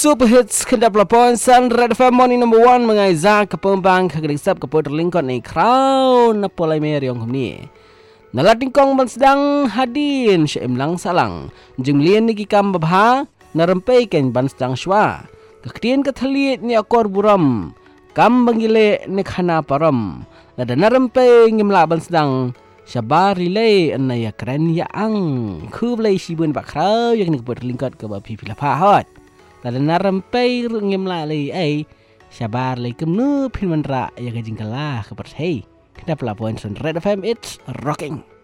Super Hits kendap lapon San Red FM Morning number 1 mengaizak ke pembang ke gerisap ke poder lingkot ni crown na polai meriong ni. Nalat tingkong ban sedang hadin syaim lang salang. Jeng lian ni kikam babha narempai ken ban sedang sywa. Kekdian keteliat ni akor buram. Kam bangile ni khana param. Nada narempai ngimla ban sedang syabari le anaya keren ya ang. Kublai sibun bakrau yang ni poder lingkot ke bapi pilapa hot. Lalu narampai ngem lalai syabar lai kemnu pin mandra ya gajing kalah kepercayai. Kenapa laporan Red FM it's rocking.